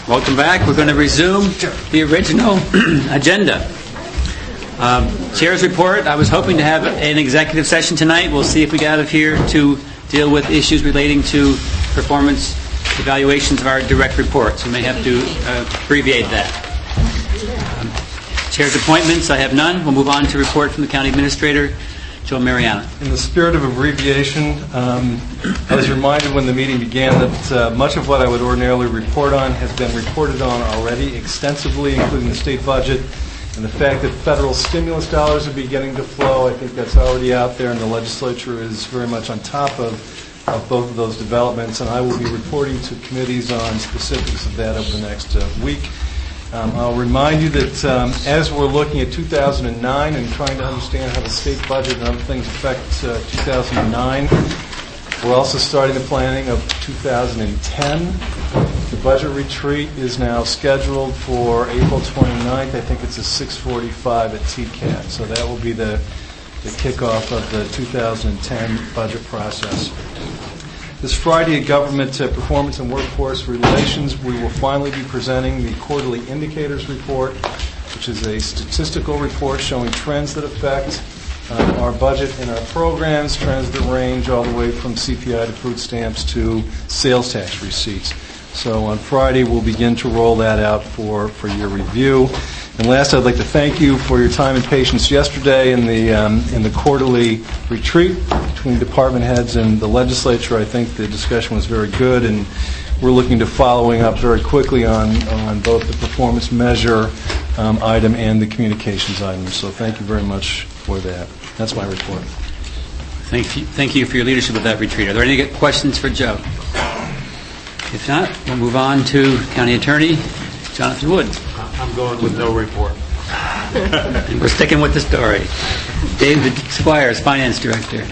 Welcome back. We're going to resume the original agenda. Chair's report. I was hoping to have an executive session tonight. We'll see if we get out of here to deal with issues relating to performance evaluations of our direct reports. We may have to abbreviate that. Chair's appointments. I have none. We'll move on to report from the County Administrator, Joe Mariano. In the spirit of abbreviation, I was reminded when the meeting began that much of what I would ordinarily report on has been reported on already extensively, including the state budget and the fact that federal stimulus dollars are beginning to flow. I think that's already out there, and the legislature is very much on top of both of those developments, and I will be reporting to committees on specifics of that over the next week. I'll remind you that as we're looking at 2009 and trying to understand how the state budget and other things affect 2009, we're also starting the planning of 2010. The budget retreat is now scheduled for April 29th. I think it's at 6:45 at TCAT. So that will be the kickoff of the 2010 budget process. This Friday at Government Performance and Workforce Relations, we will finally be presenting the Quarterly Indicators Report, which is a statistical report showing trends that affect our budget and our programs, trends that range all the way from CPI to food stamps to sales tax receipts. So on Friday, we'll begin to roll that out for your review. And last, I'd like to thank you for your time and patience yesterday in the quarterly retreat between department heads and the legislature. I think the discussion was very good, and we're looking to following up very quickly on both the performance measure item and the communications item. So thank you very much for that. That's my report. Thank you for your leadership of that retreat. Are there any questions for Joe? If not, we'll move on to County Attorney Jonathan Wood. I'm going with no report. And we're sticking with the story. David Squires, Finance Director.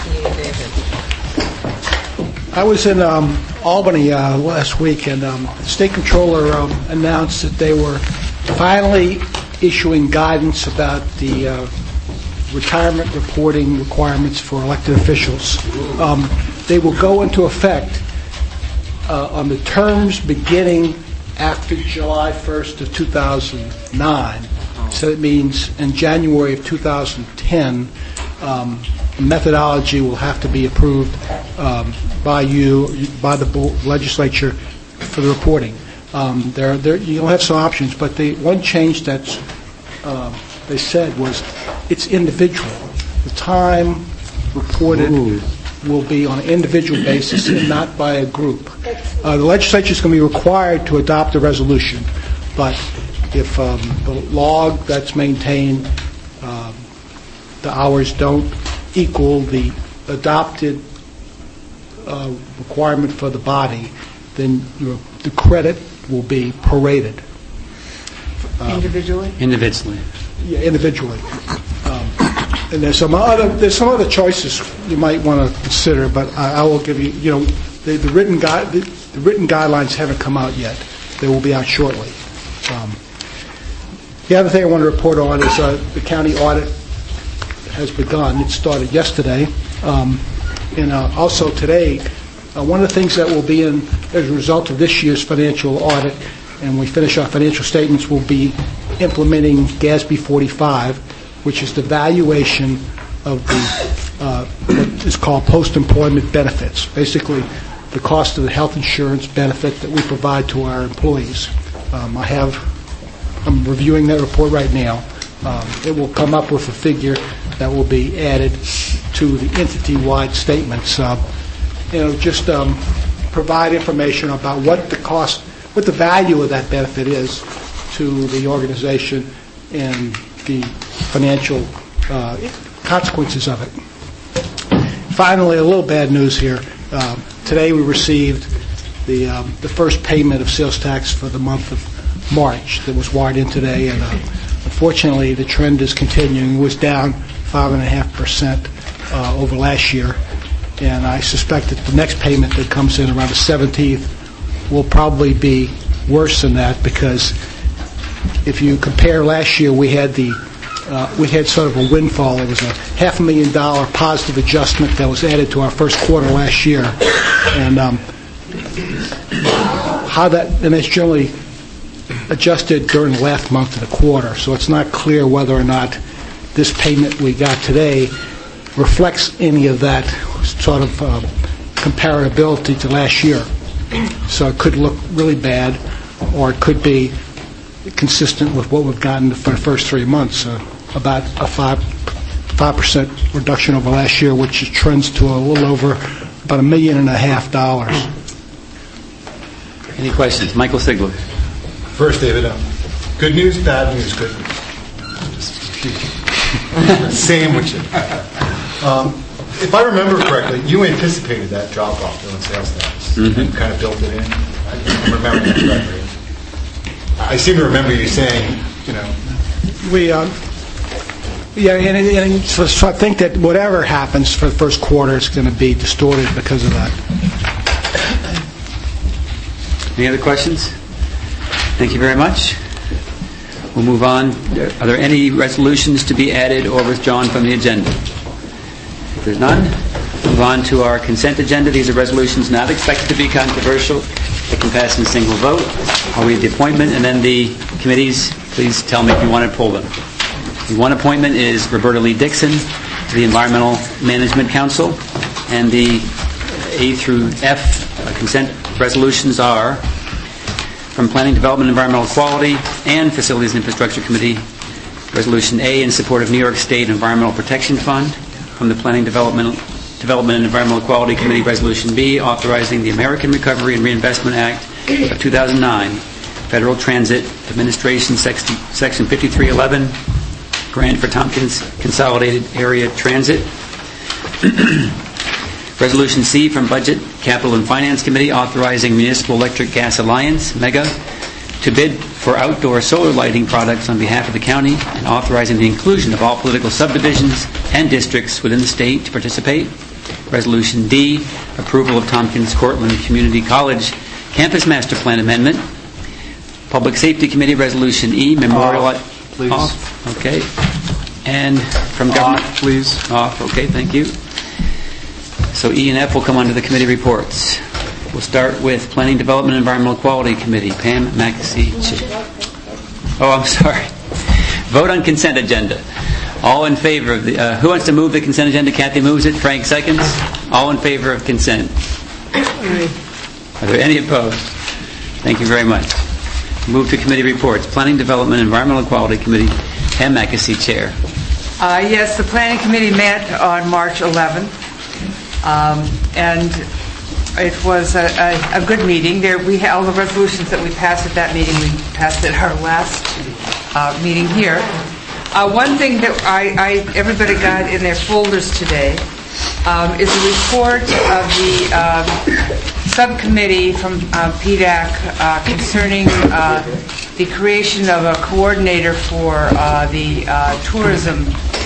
I was in Albany last week, and the State Comptroller announced that they were finally issuing guidance about the retirement reporting requirements for elected officials. They will go into effect on the terms beginning after July 1st of 2009. So it means in January of 2010, methodology will have to be approved by the legislature for the reporting. You'll have some options, but the one change that's they said was it's individual. The time reported will be on an individual basis and not by a group. The legislature is going to be required to adopt a resolution, but if the log that's maintained, the hours don't equal the adopted requirement for the body, then the credit will be prorated. Individually? Individually. Yeah, individually. And there's some other choices you might want to consider, but I will give you. The written guidelines haven't come out yet. They will be out shortly. The other thing I want to report on is the county audit has begun. It started yesterday, and also today. One of the things that will be in as a result of this year's financial audit, and we finish our financial statements, will be implementing GASB 45, which is the valuation of the what is called post-employment benefits. Basically, the cost of the health insurance benefit that we provide to our employees. I'm reviewing that report right now. It will come up with a figure that will be added to the entity-wide statements. Just provide information about what the value of that benefit is to the organization and the financial consequences of it. Finally, a little bad news here. Today we received the first payment of sales tax for the month of March that was wired in today, and unfortunately the trend is continuing. It was down 5.5% over last year, and I suspect that the next payment that comes in around the 17th will probably be worse than that, because if you compare last year, we had sort of a windfall. It was a $500,000 positive adjustment that was added to our first quarter last year, and that's generally adjusted during the last month of the quarter, so it's not clear whether or not this payment we got today reflects any of that sort of comparability to last year. So it could look really bad, or it could be consistent with what we've gotten for the first 3 months, about a 5% reduction over last year, which trends to a little over about $1.5 million. Any questions? Michael Sigler. First, David, good news, bad news, good news. Sandwich it. If I remember correctly, you anticipated that drop-off in sales tax and kind of built it in. I remember that correctly. I seem to remember you saying, So I think that whatever happens for the first quarter is going to be distorted because of that. Any other questions? Thank you very much. We'll move on. Are there any resolutions to be added or withdrawn from the agenda? If there's none, move on to our consent agenda. These are resolutions not expected to be controversial. They can pass in a single vote. I'll read the appointment, and then the committees, please tell me if you want to pull them. The one appointment is Roberta Lee Dixon to the Environmental Management Council, and the A through F consent resolutions are from Planning, Development, Environmental Quality, and Facilities and Infrastructure Committee. Resolution A in support of New York State Environmental Protection Fund. From the Planning, Development, and Environmental Quality Committee, Resolution B authorizing the American Recovery and Reinvestment Act of 2009, Federal Transit Administration Section 5311, grant for Tompkins Consolidated Area Transit. Resolution C from Budget, Capital and Finance Committee authorizing Municipal Electric Gas Alliance, MEGA, to bid for outdoor solar lighting products on behalf of the county and authorizing the inclusion of all political subdivisions and districts within the state to participate. Resolution D, approval of Tompkins Cortland Community College Campus Master Plan Amendment. Public Safety Committee, Resolution E, memorial... Please. Off. Okay. And from government... Off, please. Off. Okay, thank you. So E and F will come under the committee reports. We'll start with Planning, Development, and Environmental Quality Committee. Pam McAsee. Oh, I'm sorry. Vote on consent agenda. All in favor of the... who wants to move the consent agenda? Kathy moves it. Frank seconds. All in favor of consent. Are there any opposed? Thank you very much. Move to committee reports. Planning, Development, and Environmental Quality Committee. Pam McAsee, Chair. Yes, the Planning Committee met on March 11th. And it was a good meeting. We had all the resolutions that we passed at that meeting. We passed at our last meeting here. One thing that everybody got in their folders today is a report of the subcommittee from PDAC concerning the creation of a coordinator for the tourism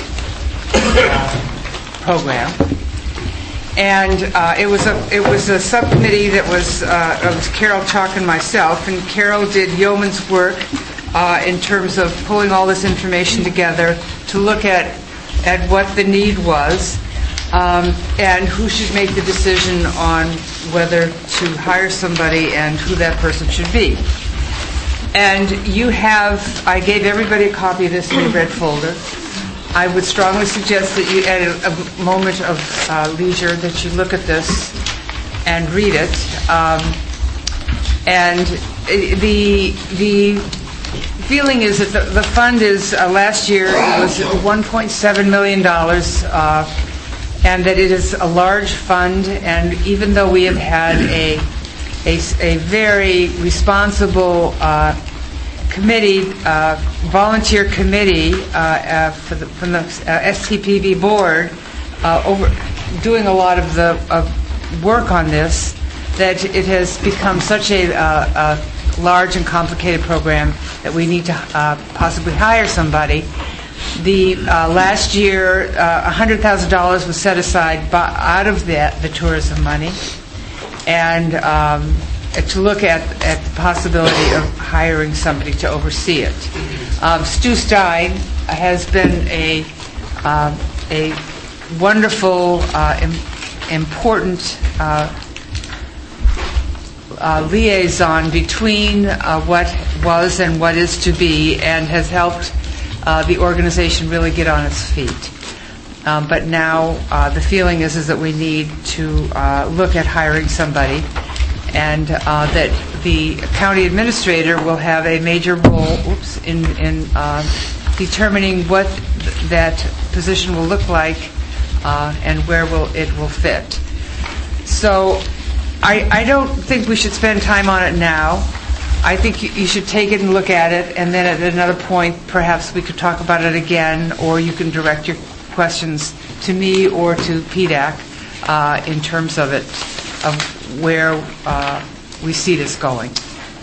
program. And it was a subcommittee that was Carol Chalk and myself, and Carol did yeoman's work in terms of pulling all this information together to look at what the need was and who should make the decision on whether to hire somebody and who that person should be. And I gave everybody a copy of this in the red folder. I would strongly suggest that you, at a moment of leisure, that you look at this and read it. And the feeling is that the fund is, last year, it was $1.7 million, and that it is a large fund. And even though we have had a very responsible committee, volunteer committee from the STPV board doing a lot of the work on this, that it has become such a large and complicated program that we need to possibly hire somebody. The last year, $100,000 was set aside out of the tourism money, and to look at the possibility of hiring somebody to oversee it. Stu Stein has been a wonderful, important liaison between what was and what is to be, and has helped the organization really get on its feet. But now the feeling is that we need to look at hiring somebody, and that the county administrator will have a major role in determining what that position will look like and where it will fit. So I don't think we should spend time on it now. I think you should take it and look at it, and then at another point perhaps we could talk about it again, or you can direct your questions to me or to PDAC in terms of it, of where we see this going.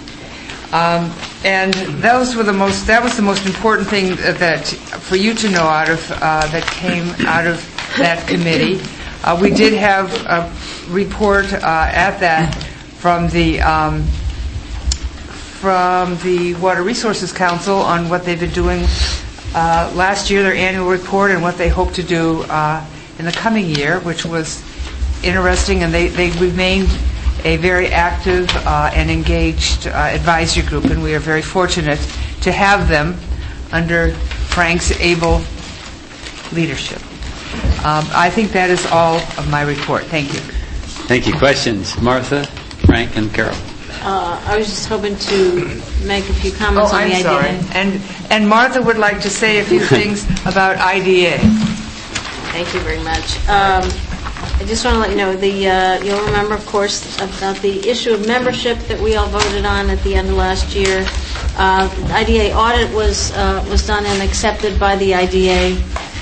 And that was the most important thing that for you to know that came out of that committee. We did have a report at that from the Water Resources Council on what they've been doing last year, their annual report, and what they hope to do in the coming year, which was interesting, and they remained a very active and engaged advisory group, and we are very fortunate to have them under Frank's able leadership. I think that is all of my report. Thank you. Thank you. Questions? Martha, Frank, and Carol. I was just hoping to make a few comments on the IDA. Sorry. And Martha would like to say a few things about IDA. Thank you very much. I just want to let you know, you'll remember, of course, about the issue of membership that we all voted on at the end of last year. The IDA audit was done and accepted by the IDA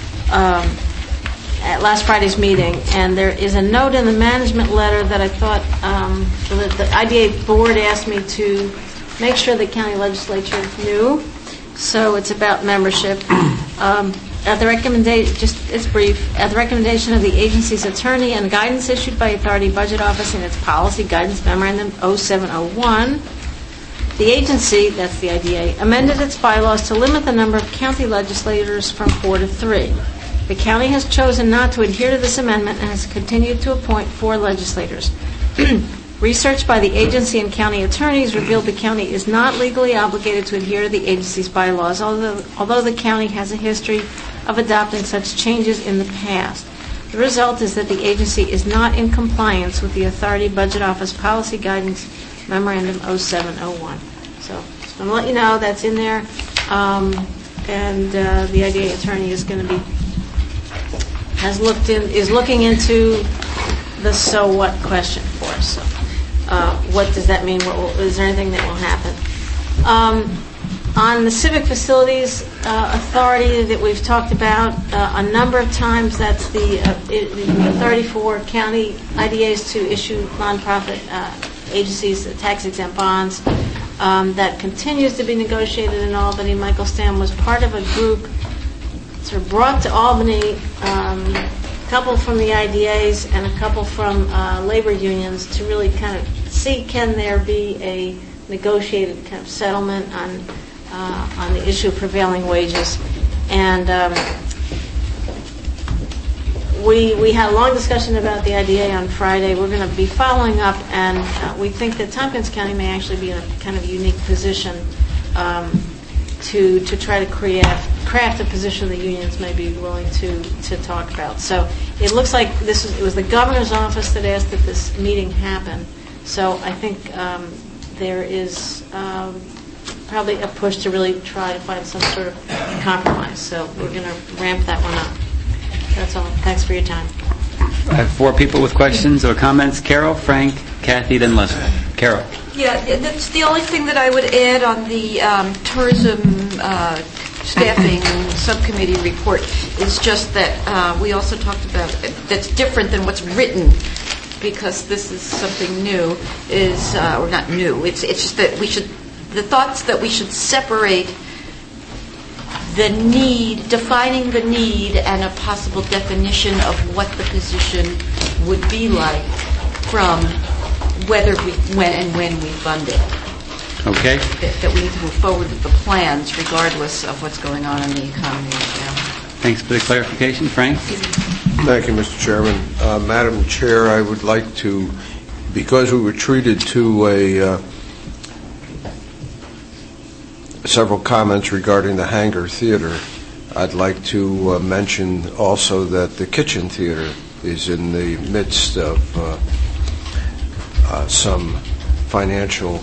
at last Friday's meeting, and there is a note in the management letter that I thought the IDA board asked me to make sure the county legislature knew. So it's about membership. At the recommendation, it's brief. At the recommendation of the agency's attorney and guidance issued by Authority Budget Office in its Policy Guidance Memorandum 0701, the agency, that's the IDA, amended its bylaws to limit the number of county legislators from 4 to 3. The county has chosen not to adhere to this amendment and has continued to appoint 4 legislators. Research by the agency and county attorneys revealed the county is not legally obligated to adhere to the agency's bylaws, although the county has a history of adopting such changes in the past. The result is that the agency is not in compliance with the Authority Budget Office Policy Guidance Memorandum 0701. So just want to let you know that's in there, and the IDA attorney is looking into the so what question for us. So, what does that mean? Is there anything that will happen? On the Civic Facilities Authority that we've talked about a number of times, that's the authority for county IDAs to issue nonprofit agencies tax-exempt bonds. That continues to be negotiated in Albany. Michael Stam was part of a group sort of brought to Albany, a couple from the IDAs and a couple from labor unions to really kind of see, can there be a negotiated kind of settlement on the issue of prevailing wages. And we had a long discussion about the IDA on Friday. We're going to be following up, and we think that Tompkins County may actually be in a kind of unique position to try to craft a position the unions may be willing to talk about. So it looks like it was the governor's office that asked that this meeting happen. So I think there is probably a push to really try to find some sort of compromise. So we're going to ramp that one up. That's all. Thanks for your time. I have 4 people with questions or comments. Carol, Frank, Kathy, then Leslie. Carol. Yeah, that's the only thing that I would add on the tourism staffing subcommittee report is just that we also talked about that's different than what's written, because this is something new, or not new. It's just that the thoughts that we should separate the need, defining the need, and a possible definition of what the position would be like from when we fund it. Okay. That we need to move forward with the plans regardless of what's going on in the economy right now. Thanks for the clarification. Frank? Thank you, Mr. Chairman. Madam Chair, I would like to because we were treated to several comments regarding the Hangar Theater, I'd like to mention also that the Kitchen Theater is in the midst of some financial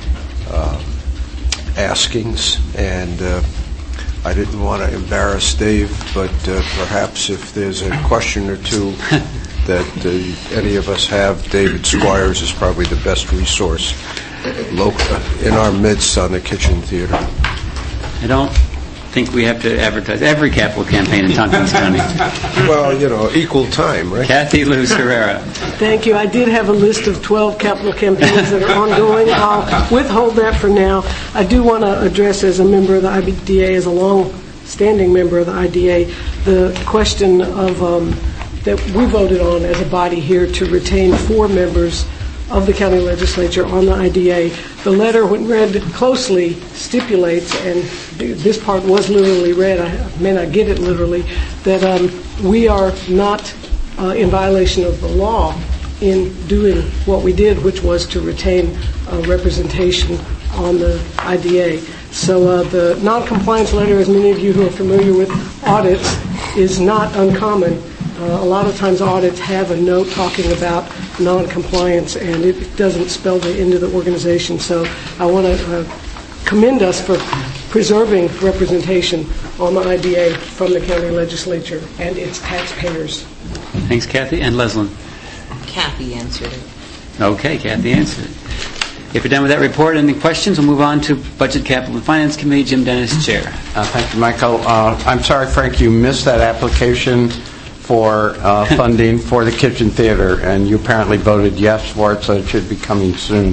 askings, and I didn't want to embarrass Dave, but perhaps if there's a question or two that any of us have, David Squires is probably the best resource in our midst on the Kitchen Theater. I don't think we have to advertise every capital campaign in Tompkins County. Well, equal time, right? Kathy Luz Herrera. Thank you. I did have a list of 12 capital campaigns that are ongoing. I'll withhold that for now. I do want to address, as a member of the IDA, as a long-standing member of the IDA, the question of that we voted on as a body here to retain 4 members of the county legislature on the IDA. The letter, when read closely, stipulates, and this part was literally read, I may not get it literally, that we are not in violation of the law in doing what we did, which was to retain representation on the IDA. So the non-compliance letter, as many of you who are familiar with audits, is not uncommon. A lot of times audits have a note talking about non-compliance, and it doesn't spell the end of the organization. So I want to commend us for preserving representation on the IDA from the county legislature and its taxpayers. Thanks, Kathy. And Leslyn? Kathy answered it. Okay, Kathy answered it. If you're done with that report, any questions? We'll move on to Budget, Capital, and Finance Committee. Jim Dennis, Chair. Thank you, Michael. I'm sorry, Frank, you missed that application for funding for the Kitchen Theater, and you apparently voted yes for it, so it should be coming soon.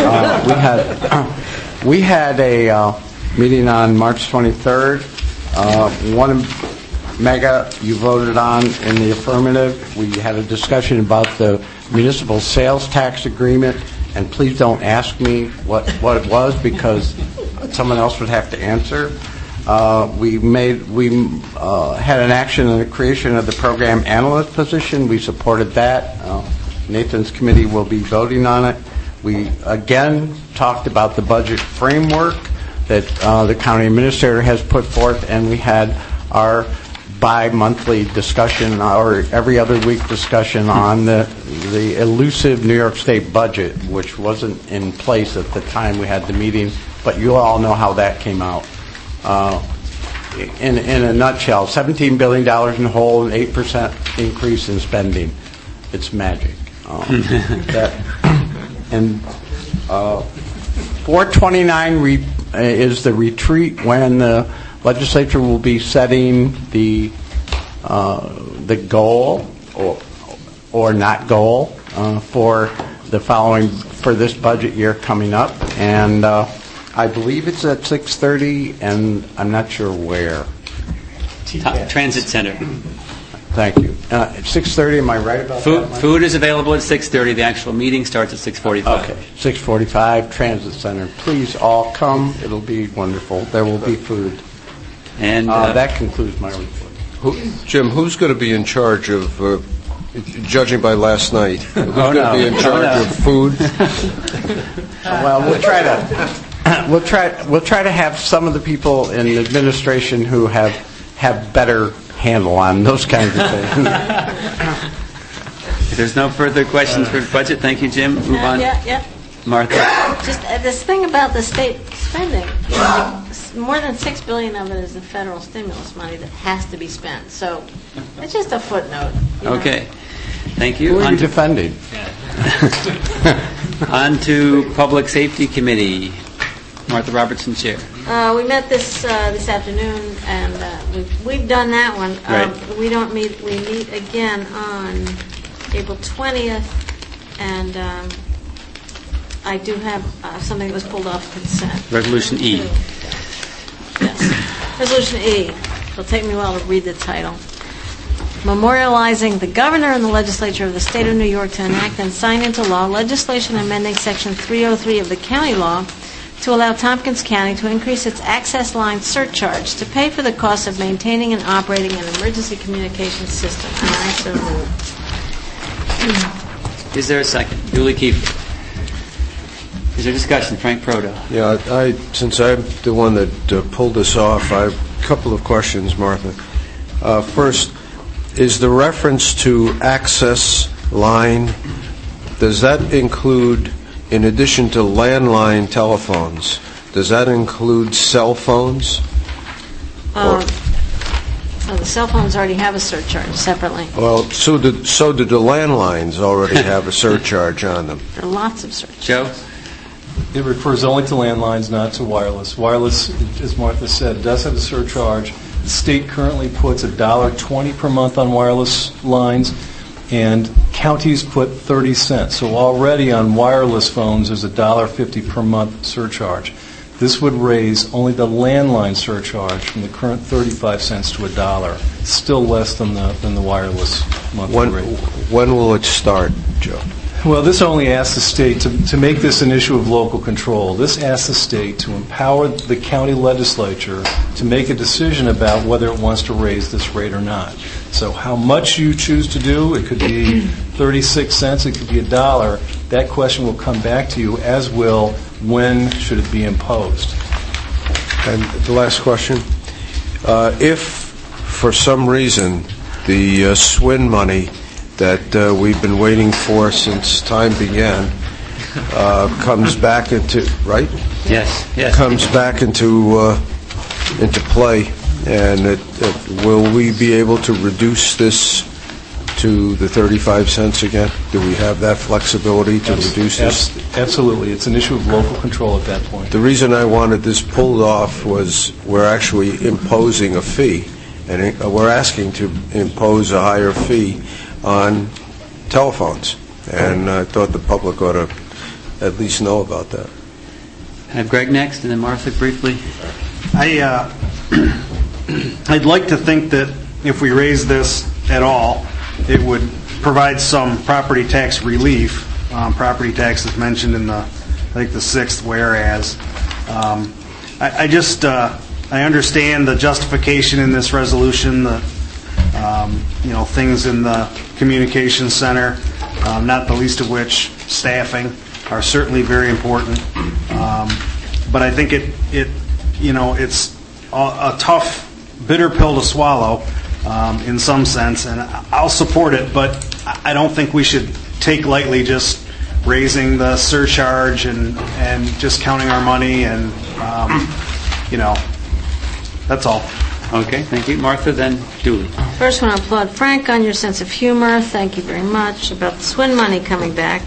We had a meeting on March 23rd. One mega you voted on in the affirmative. We had a discussion about the municipal sales tax agreement, and please don't ask me what it was, because someone else would have to answer. We had an action on the creation of the program analyst position. We supported that. Nathan's committee will be voting on it. We again talked about the budget framework that the county administrator has put forth, and we had our bi-monthly discussion or every other week discussion on the elusive New York State budget, which wasn't in place at the time we had the meeting, but you all know how that came out. In a nutshell, $17 billion in the hole, an 8% increase in spending. It's magic. And 429 is the retreat when the legislature will be setting the goal or not goal for this budget year coming up, and I believe it's at 6:30, and I'm not sure where. Transit Center. Thank you. At 6:30, am I right about that? Food is available at 6:30. The actual meeting starts at 6:45. Okay, 6:45, Transit Center. Please all come. It'll be wonderful. There will be food. And that concludes my report. Jim, who's going to be in charge of, judging by last night, who's going to be in charge of food? Well, we'll try to have some of the people in the administration who have better handle on those kinds of things. If there's no further questions for the budget, thank you, Jim. Move on. Yeah. Martha. Just this thing about the state spending. More than $6 billion of it is the federal stimulus money that has to be spent. So it's just a footnote. Okay. Thank you. Who are you defending? On to Public Safety Committee. Martha Robertson, Chair. We met this afternoon, and we've done that one. Right. We don't meet. We meet again on April 20th, and I do have something that was pulled off consent. Resolution E. Yes. Resolution E. It'll take me a while to read the title. Memorializing the governor and the legislature of the state of New York to enact and sign into law legislation amending Section 303 of the county law to allow Tompkins County to increase its access line surcharge to pay for the cost of maintaining and operating an emergency communications system. And I so move. Is there a second? Julie Kiefer. Is there discussion? Frank Proto. Yeah, since I'm the one that pulled this off, I have a couple of questions, Martha. First, is the reference to access line, does that include, in addition to landline telephones, does that include cell phones? The cell phones already have a surcharge separately. Well, so did the landlines already have a surcharge on them? There are lots of surcharges. Joe? It refers only to landlines, not to wireless. Wireless, as Martha said, does have a surcharge. The state currently puts $1.20 per month on wireless lines, and counties put 30 cents. So already on wireless phones, there's $1.50 per month surcharge. This would raise only the landline surcharge from the current 35 cents to $1. Still less than the wireless monthly rate. When will it start, Joe? Well, this only asks the state to make this an issue of local control. This asks the state to empower the county legislature to make a decision about whether it wants to raise this rate or not. So how much you choose to do, it could be 36 cents, it could be $1. That question will come back to you, as will when should it be imposed. And the last question, if for some reason the SWIN money that we've been waiting for since time began comes back into, right? Yes. Comes back into play, and will we be able to reduce this to the 35 cents again? Do we have that flexibility to reduce this? Absolutely. It's an issue of local control at that point. The reason I wanted this pulled off was we're actually imposing a fee, and we're asking to impose a higher fee on telephones, and I thought the public ought to at least know about that. I have Greg next, and then Martha briefly. I'd like to think that if we raise this at all, it would provide some property tax relief. Property tax is mentioned in the sixth whereas. I understand the justification in this resolution, things in the communications center, not the least of which staffing are certainly very important. But I think it's a tough, bitter pill to swallow in some sense, and I'll support it, but I don't think we should take lightly just raising the surcharge and just counting our money, and that's all. Okay, thank you. Martha, then Julie. First, I want to applaud Frank on your sense of humor. Thank you very much about the SWIN money coming back.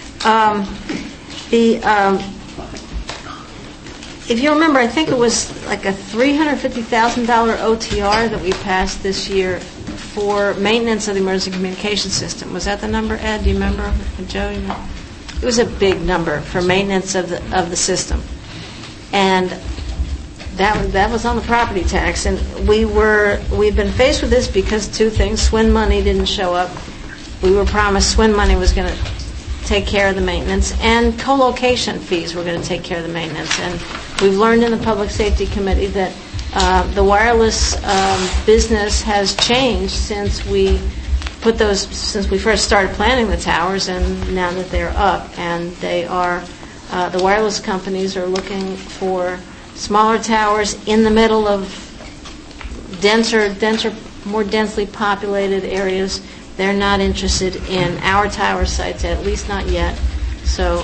If you remember, I think it was like a $350,000 OTR that we passed this year for maintenance of the emergency communication system. Was that the number, Ed? Do you remember? Joe? It was a big number for maintenance of the system, and that was on the property tax. And we've been faced with this because two things: SWIN money didn't show up. We were promised SWIN money was going to take care of the maintenance, and co-location fees were going to take care of the maintenance. And we've learned in the Public Safety Committee that the wireless business has changed since we first started planning the towers, and now that they're up, and they are the wireless companies are looking for smaller towers in the middle of denser, more densely populated areas. They're not interested in our tower sites, at least not yet. So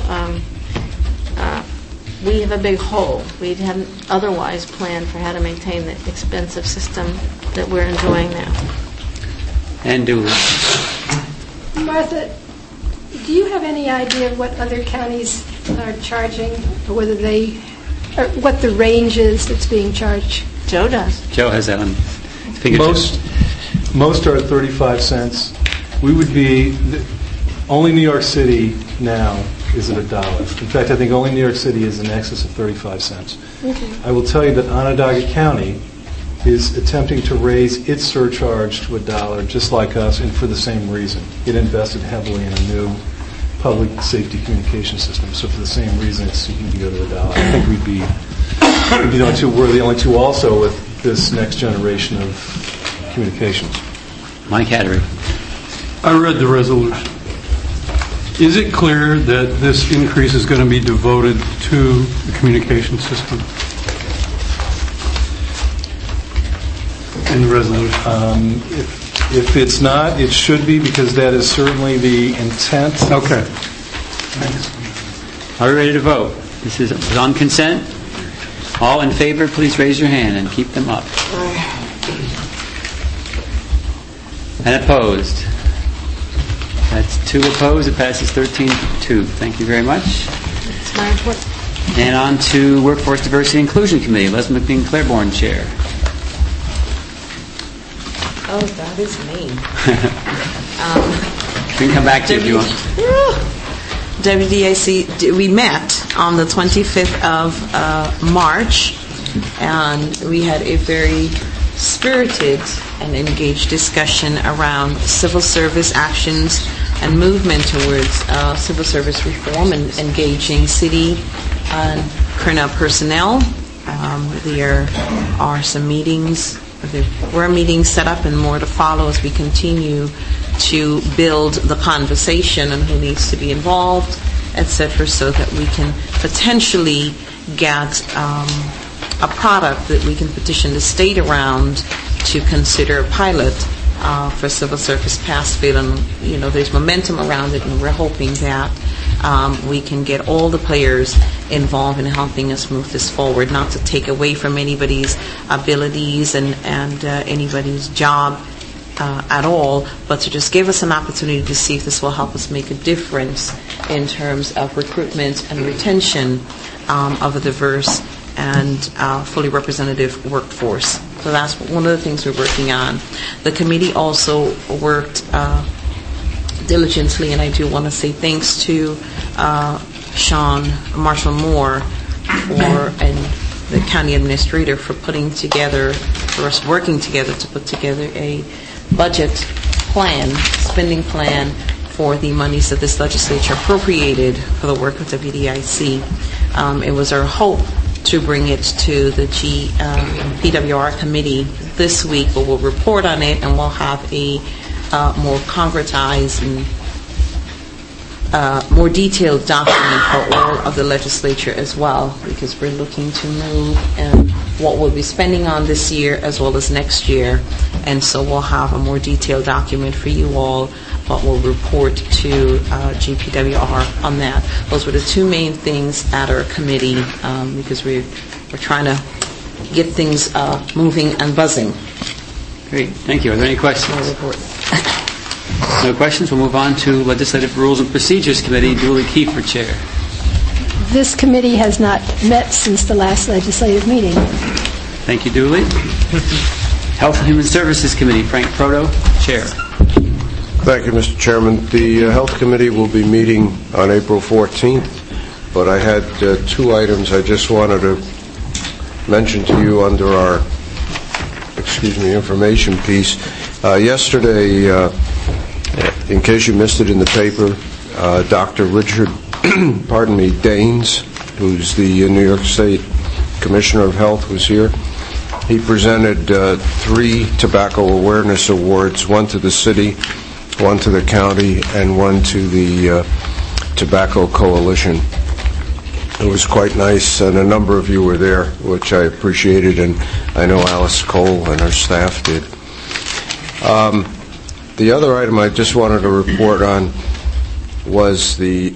we have a big hole. We hadn't otherwise planned for how to maintain the expensive system that we're enjoying now. And Julie. Martha, do you have any idea what other counties are charging, or what the range is that's being charged? Joe does. Joe has that on fingertips. Most are at 35 cents. We would be, only New York City now is at $1. In fact, I think only New York City is in excess of 35 cents. Okay. I will tell you that Onondaga County is attempting to raise its surcharge to $1, just like us, and for the same reason. It invested heavily in a new public safety communication system, so for the same reason it's seeking to go to $1. I think we're the only two also with this next generation of communications. Mike Hattery. I read the resolution. Is it clear that this increase is going to be devoted to the communication system in the resolution? If it's not, it should be, because that is certainly the intent. Okay. Are we ready to vote? This is on consent. All in favor, please raise your hand and keep them up. And opposed? That's 2 opposed. It passes 13-2. Thank you very much. That's my report. And on to Workforce Diversity and Inclusion Committee. Leslie McBean Claiborne, Chair. Oh, that is me. We can come back to it if you want. WDIC, we met on the 25th of March, and we had a very spirited and engaged discussion around civil service actions and movement towards civil service reform and engaging city and Cornell personnel. There are some meetings. There were meetings set up and more to follow as we continue to build the conversation on who needs to be involved, etc., so that we can potentially get a product that we can petition the state around to consider a pilot for civil service pass-fail. And, there's momentum around it, and we're hoping that we can get all the players involved in helping us move this forward, not to take away from anybody's abilities and anybody's job at all, but to just give us an opportunity to see if this will help us make a difference in terms of recruitment and retention of a diverse and fully representative workforce. So that's one of the things we're working on. The committee also worked diligently, and I do want to say thanks to Sean Marshall Moore and the county administrator for us working together to put together a budget plan, spending plan for the monies that this legislature appropriated for the work of WDIC. It was our hope to bring it to the PWR committee this week, but we'll report on it and we'll have a more concretized and more detailed document for all of the legislature as well, because we're looking to move and what we'll be spending on this year as well as next year. And so we'll have a more detailed document for you all, but we'll report to GPWR on that. Those were the two main things at our committee, because we're trying to get things moving and buzzing. Great. Thank you. Are there any questions? No report. No questions. We'll move on to Legislative Rules and Procedures Committee. Dooley Kiefer, Chair. This committee has not met since the last legislative meeting. Thank you, Dooley. Health and Human Services Committee. Frank Proto, Chair. Thank you, Mr. Chairman. The Health Committee will be meeting on April 14th, but I had 2 items I just wanted to mention to you under our information piece. Yesterday, in case you missed it in the paper, Dr. Richard Daines, who's the New York State Commissioner of Health, was here. He presented 3 tobacco awareness awards, 1 to the city, 1 to the county, and 1 to the Tobacco Coalition. It was quite nice, and a number of you were there, which I appreciated, and I know Alice Cole and her staff did. The other item I just wanted to report on was the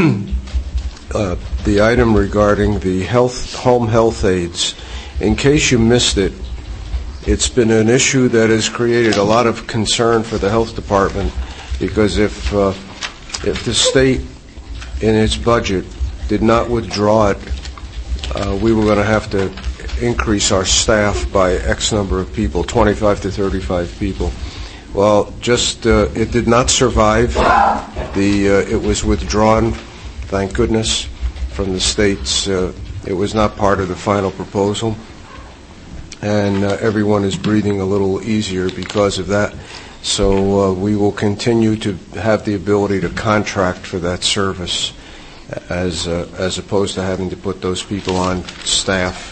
item regarding the home health aides. In case you missed it, it's been an issue that has created a lot of concern for the health department, because if the state in its budget did not withdraw it, we were going to have to increase our staff by X number of people, 25 to 35 people. Well, it did not survive. It was withdrawn, thank goodness, from the states. It was not part of the final proposal, and everyone is breathing a little easier because of that. So we will continue to have the ability to contract for that service, as opposed to having to put those people on staff.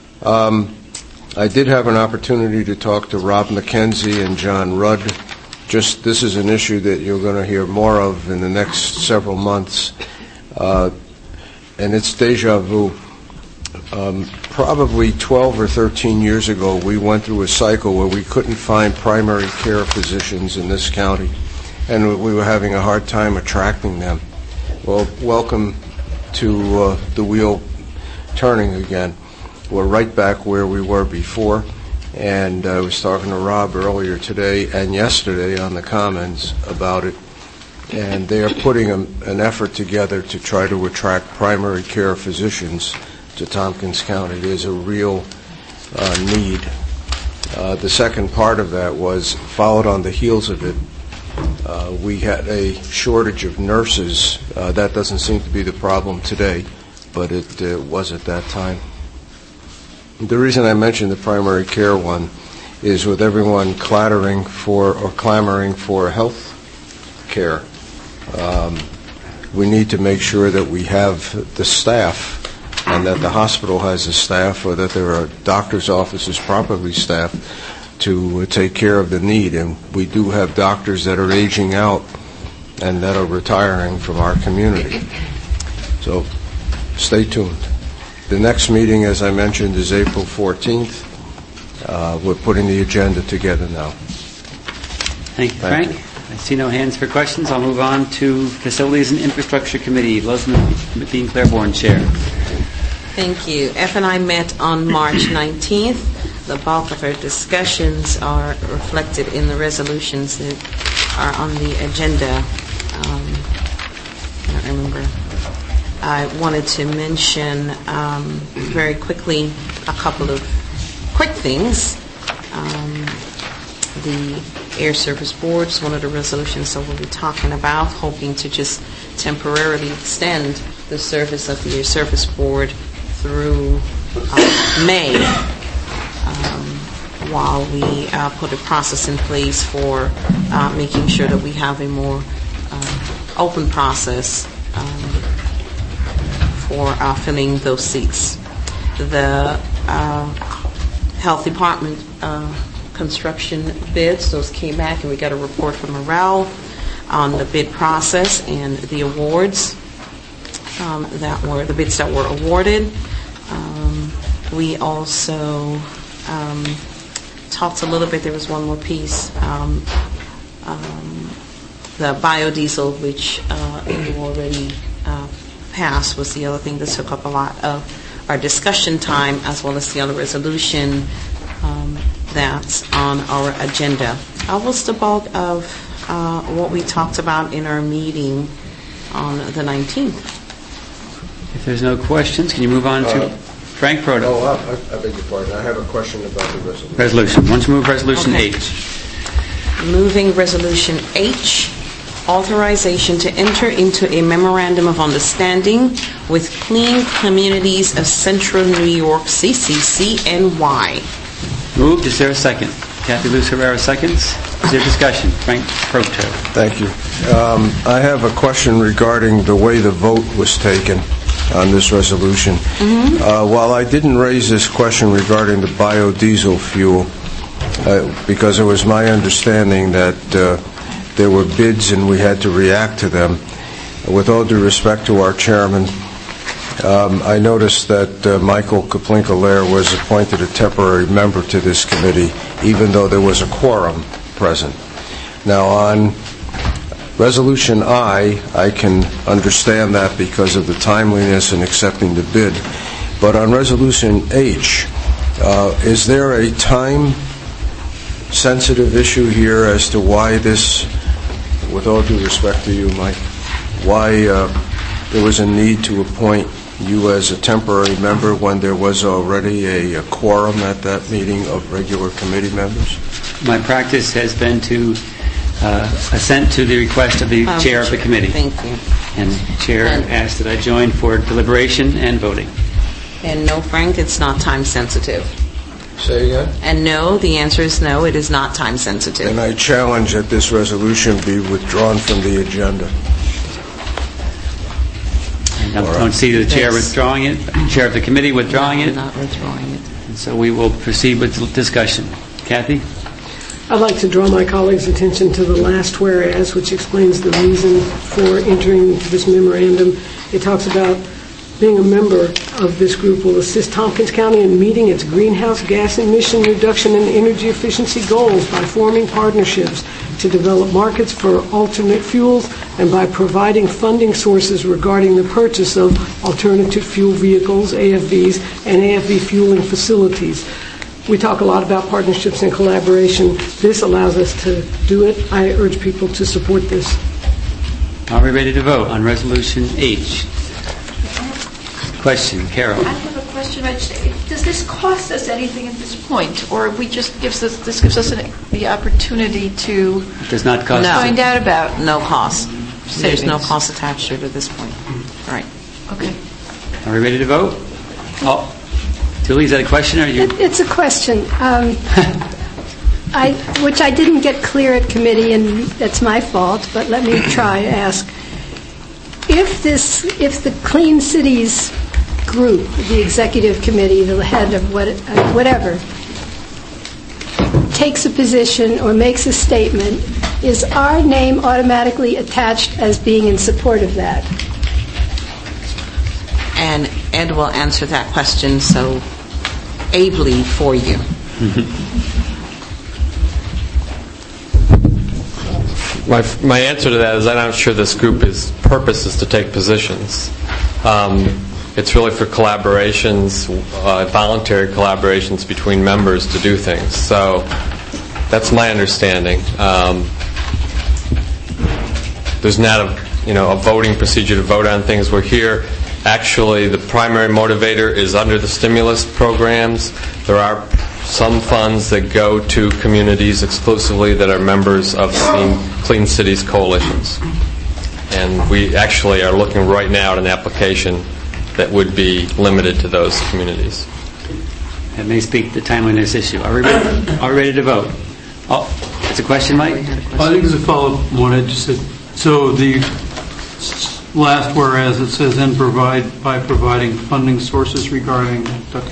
I did have an opportunity to talk to Rob McKenzie and John Rudd this is an issue that you're going to hear more of in the next several months, and it's deja vu. Probably 12 or 13 years ago, we went through a cycle where we couldn't find primary care physicians in this county, and we were having a hard time attracting them. Well, welcome to the wheel turning again. We're right back where we were before, and I was talking to Rob earlier today and yesterday on the Commons about it, and they are putting an effort together to try to attract primary care physicians to Tompkins County. There's a real need. The second part of that was, followed on the heels of it, we had a shortage of nurses. That doesn't seem to be the problem today, but it was at that time. The reason I mentioned the primary care one is with everyone clamoring for health care, we need to make sure that we have the staff, and that the hospital has the staff, or that there are doctors' offices properly staffed to take care of the need. And we do have doctors that are aging out and that are retiring from our community. So stay tuned. The next meeting, as I mentioned, is April 14th. We're putting the agenda together now. Thank you, Frank. I see no hands for questions. I'll move on to Facilities and Infrastructure Committee. Leslie being Claiborne Chair. Thank you. F&I met on March 19th. The bulk of our discussions are reflected in the resolutions that are on the agenda. I don't remember. I wanted to mention very quickly a couple of quick things. The Air Service Board is one of the resolutions that we'll be talking about, hoping to just temporarily extend the service of the Air Service Board through May, while we put a process in place for making sure that we have a more open process for filling those seats. The Health Department construction bids, those came back, and we got a report from Morale on the bid process and the awards that were the bids that were awarded. We also talked a little bit, there was one more piece, the biodiesel, which you already passed, was the other thing that took up a lot of our discussion time, as well as the other resolution that's on our agenda. What was the bulk of what we talked about in our meeting on the 19th? If there's no questions, can you move on to Frank Proto? Oh, I beg your pardon. I have a question about the resolution. Resolution. Once you move Resolution H. Moving Resolution H, authorization to enter into a memorandum of understanding with Clean Communities of Central New York, CCCNY. Moved. Is there a second? Kathy Luz Herrera seconds. Is there discussion? Frank Proto. Thank you. I have a question regarding the way the vote was taken on this resolution. While I didn't raise this question regarding the biodiesel fuel, because it was my understanding that there were bids and we had to react to them, with all due respect to our chairman, I noticed that Michael Kaplinka-Lair was appointed a temporary member to this committee, even though there was a quorum present. Now, on Resolution I can understand that because of the timeliness in accepting the bid. But on Resolution H, is there a time-sensitive issue here as to why this, with all due respect to you, Mike, why there was a need to appoint you as a temporary member when there was already a quorum at that meeting of regular committee members? My practice has been to assent to the request of the chair of the committee. Thank you. And the chair asked that I join for deliberation and voting. And no, Frank, it's not time sensitive. Say again? And no, the answer is no, it is not time sensitive. And I challenge that this resolution be withdrawn from the agenda. I don't see the chair withdrawing it, chair of the committee withdrawing it. Not withdrawing it. And so we will proceed with discussion. Kathy? I'd like to draw my colleagues' attention to the last whereas, which explains the reason for entering into this memorandum. It talks about being a member of this group will assist Tompkins County in meeting its greenhouse gas emission reduction and energy efficiency goals by forming partnerships to develop markets for alternate fuels and by providing funding sources regarding the purchase of alternative fuel vehicles, AFVs, and AFV fueling facilities. We talk a lot about partnerships and collaboration. This allows us to do it. I urge people to support this. Are we ready to vote on Resolution H? Question, Carol. I have a question. Does this cost us anything at this point, or this gives us the opportunity to It does not cost. find out about? No cost. There's no Savings. cost attached to it at this point. All right. Okay. Are we ready to vote? Oh, Julie, is that a question or you? It's a question, which I didn't get clear at committee, and that's my fault, but let me try to ask. If the Clean Cities group, the executive committee, the head of whatever, takes a position or makes a statement, is our name automatically attached as being in support of that? And Ed will answer that question so ably for you. My answer to that is I'm not sure this group's purpose is to take positions. It's really for collaborations, voluntary collaborations between members to do things. So that's my understanding. There's not a voting procedure to vote on things. We're here. Actually, the primary motivator is under the stimulus programs. There are some funds that go to communities exclusively that are members of Clean Cities coalitions. And we actually are looking right now at an application that would be limited to those communities. That may speak to the timeliness issue. Are we ready to vote? Oh, it's a question, Mike? I think it's a follow-up on what I just said. So the last whereas it says, and by providing funding sources regarding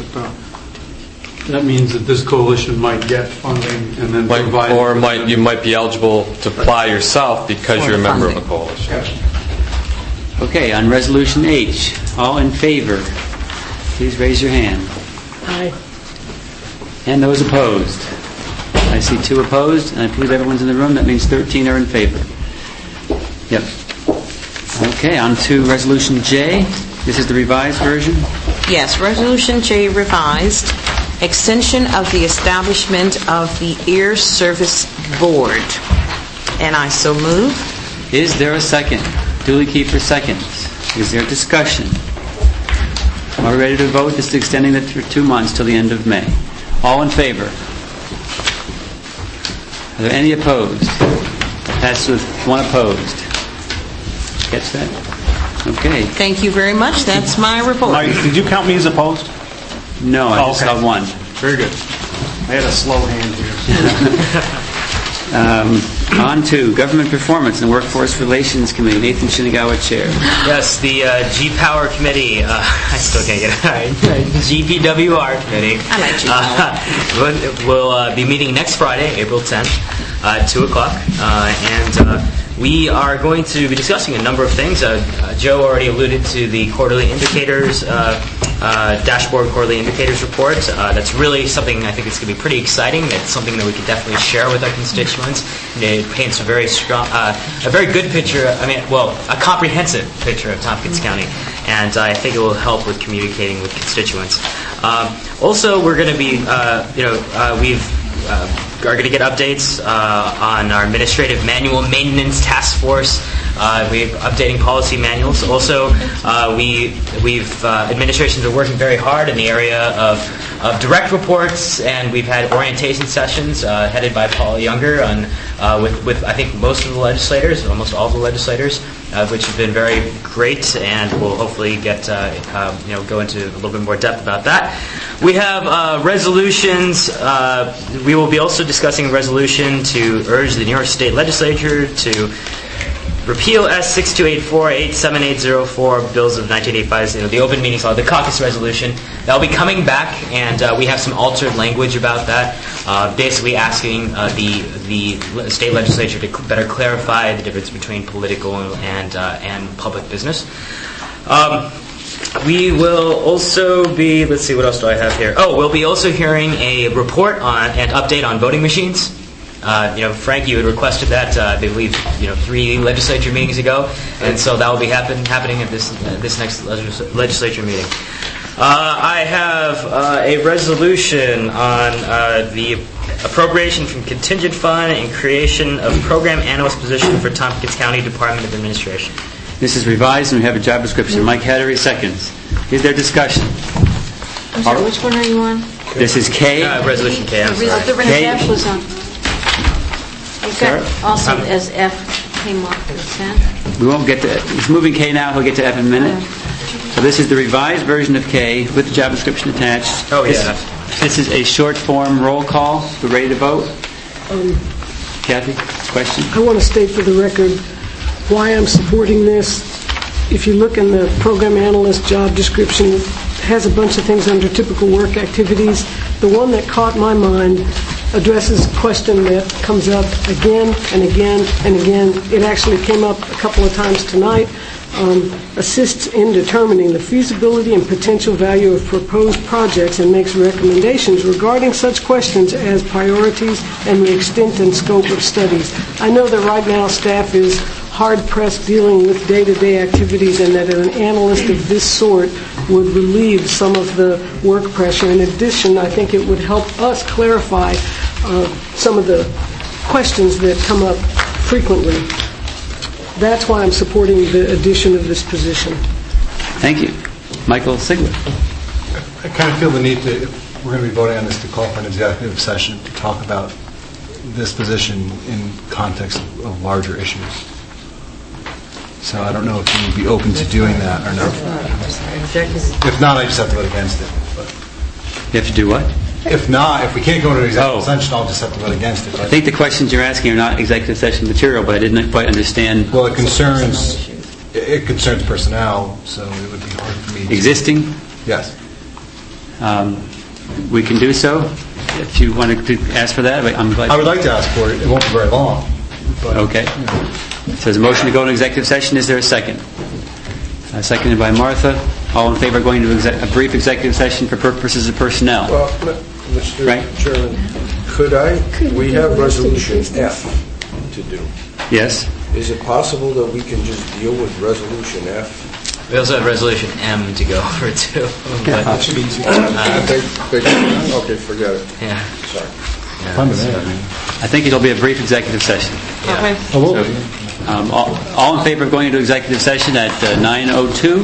that means that this coalition might get funding and then provide... Or you might be eligible to apply yourself because you're a member of a coalition. Okay, on Resolution H, all in favor, please raise your hand. Aye. And those opposed? I see 2 opposed, and I believe everyone's in the room. That means 13 are in favor. Yep. Okay, on to Resolution J. This is the revised version. Yes, Resolution J revised. Extension of the establishment of the Air Service Board. And I so move. Is there a second? Duly Kiefer seconds. Is there discussion? Are we ready to vote? This is extending it for 2 months till the end of May. All in favor? Are there any opposed? Passed with 1 opposed. Catch that? Okay. Thank you very much. That's my report. Mike, did you count me as opposed? No, I just saw 1. Very good. I had a slow hand here. On to Government Performance and Workforce Relations Committee. Nathan Shinagawa, Chair. Yes, the G-Power Committee, I still can't get it right, GPWR Committee. I like G-Power. Will be meeting next Friday, April 10th, at 2 o'clock. And we are going to be discussing a number of things. Joe already alluded to the quarterly indicators, dashboard quarterly indicators report. That's really something I think it's going to be pretty exciting. It's something that we can definitely share with our constituents. It paints a very strong, a very good picture. A comprehensive picture of Tompkins County, and I think it will help with communicating with constituents. Also, we're going to be, are going to get updates on our administrative manual maintenance task force. We're updating policy manuals. Also, administrations are working very hard in the area of direct reports, and we've had orientation sessions headed by Paul Younger with I think most of the legislators, almost all the legislators, which have been very great, and we'll hopefully get go into a little bit more depth about that. We have resolutions. We will be also discussing a resolution to urge the New York State Legislature to repeal S6284, 87804, bills of 1985, the open meetings law, the caucus resolution. That will be coming back, and we have some altered language about that, basically asking the state legislature to better clarify the difference between political and public business. We will also be, let's see, what else do I have here? Oh, we'll be also hearing a report on and update on voting machines. Frank, you had requested that, I believe, 3 legislature meetings ago, and so that will be happening at this next legislature meeting. I have a resolution on the appropriation from contingent fund and creation of program analyst position for Tompkins County Department of Administration. This is revised, and we have a job description. Mike Hattery seconds. Is there discussion? I'm sorry, which one are you on? This is K. Resolution K, I'm sorry. The F was on. Okay. Also, Um, as F came off consent. We won't get to, he's moving K now, he'll get to F in a minute. So this is the revised version of K with the job description attached. Oh, yeah. This is a short form roll call. We're ready to vote. Kathy, question? I want to state for the record why I'm supporting this. If you look in the program analyst job description, it has a bunch of things under typical work activities. The one that caught my mind addresses a question that comes up again and again and again. It actually came up a couple of times tonight. Assists in determining the feasibility and potential value of proposed projects and makes recommendations regarding such questions as priorities and the extent and scope of studies. I know that right now staff is hard-pressed dealing with day-to-day activities, and that an analyst of this sort would relieve some of the work pressure. In addition, I think it would help us clarify some of the questions that come up frequently. That's why I'm supporting the addition of this position. Thank you. Michael Sigler. I kind of feel the need to, if we're going to be voting on this, to call for an executive session to talk about this position in context of larger issues. So I don't know if you would be open to doing that or not. If not, I just have to vote against it. But You have to do what? if not, if we can't go into an executive session, I'll just have to vote against it. I think the questions you're asking are not executive session material, but I didn't quite understand. Well, it concerns personnel, so it would be hard for me. Existing? Yes. We can do so. If you wanted to ask for that, I'm glad. I would like to ask for it. It won't be very long. But, Okay. So there's a motion to go into executive session. Is there a second? Seconded by Martha. All in favor of going to a brief executive session for purposes of personnel? Well, Mr. Chairman, we have resolution F to do. Yes. Is it possible that we can just deal with resolution F? We also have resolution M to go over too. But, That should be easy. Okay, forget it. Yeah. Sorry. I think it'll be a brief executive session. Okay. So, all in favor of going into executive session at 9:02?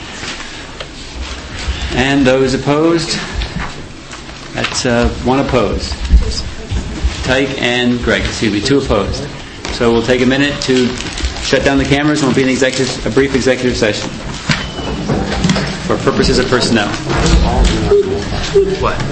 And those opposed? That's one opposed. Tyke and Greg, excuse me, 2 opposed. So we'll take a minute to shut down the cameras and we'll be in a brief executive session for purposes of personnel. What?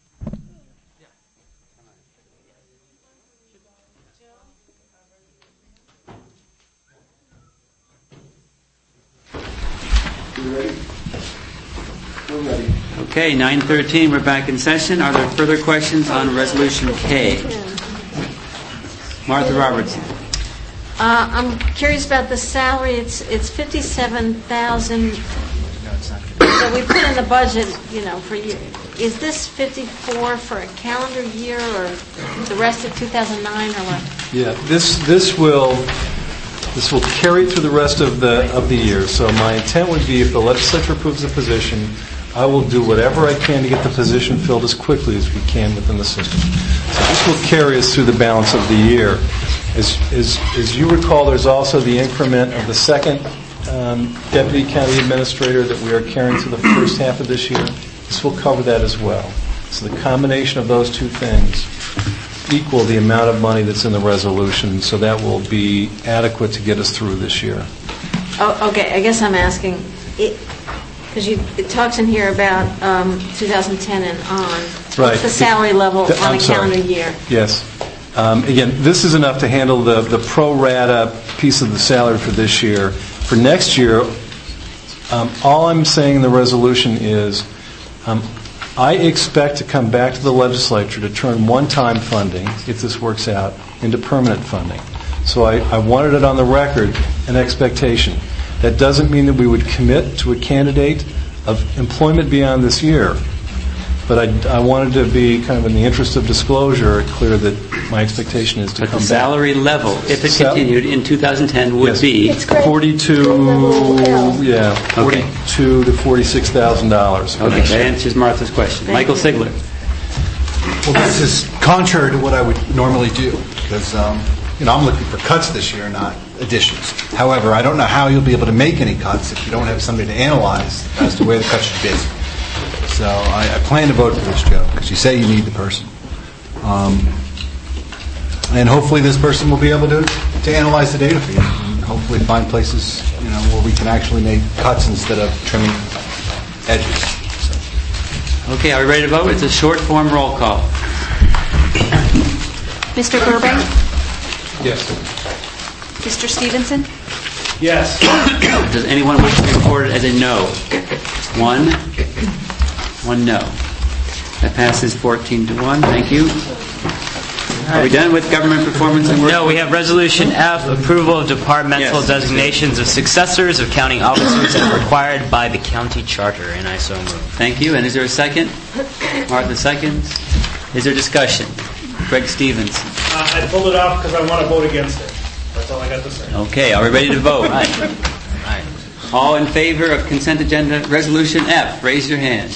Okay, 9:13, we're back in session. Are there further questions on Resolution K? Martha Robertson. I'm curious about the salary. It's $57,000 that we put in the budget, for year. Is this 54 for a calendar year or the rest of 2009 or what? Yeah, this will carry through the rest of the year. So my intent would be, if the legislature approves the position, I will do whatever I can to get the position filled as quickly as we can within the system. So this will carry us through the balance of the year. As you recall, there's also the increment of the second deputy county administrator that we are carrying through the first half of this year. This will cover that as well. So the combination of those two things equal the amount of money that's in the resolution, so that will be adequate to get us through this year. Oh, okay. I guess I'm asking, because it talks in here about 2010 and on. Right. What's the salary level on a I'm sorry. calendar year? Yes. Again, this is enough to handle the pro rata piece of the salary for this year. For next year, all I'm saying in the resolution is I expect to come back to the legislature to turn one-time funding, if this works out, into permanent funding. So I wanted it on the record, an expectation. That doesn't mean that we would commit to a candidate of employment beyond this year. But I wanted to be, kind of in the interest of disclosure, clear that my expectation is to come back. But the salary level, if it continued in 2010, would be $42 to $46,000. Okay, that answers Martha's question. Michael Sigler. Well, this is contrary to what I would normally do, because I'm looking for cuts this year, not additions. However, I don't know how you'll be able to make any cuts if you don't have somebody to analyze as to where the cuts should be. So I plan to vote for this, Joe, because you say you need the person. And hopefully this person will be able to analyze the data for you and hopefully find places where we can actually make cuts instead of trimming edges. So. Okay, are we ready to vote? It's a short form roll call. Mr. Burbank? Yes. Mr. Stevenson? Yes. Does anyone wish to be reported as a no? One no. That passes 14-1. Thank you. Are we done with government performance and work? No, we have Resolution F, approval of departmental designations of successors of county officers as required by the county charter, and I so move. Thank you. And is there a second? Martha seconds. Is there discussion? Greg Stevens. I pulled it off because I want to vote against it. That's all I got to say. Okay, are we ready to vote? Aye. All in favor of consent agenda Resolution F, raise your hand.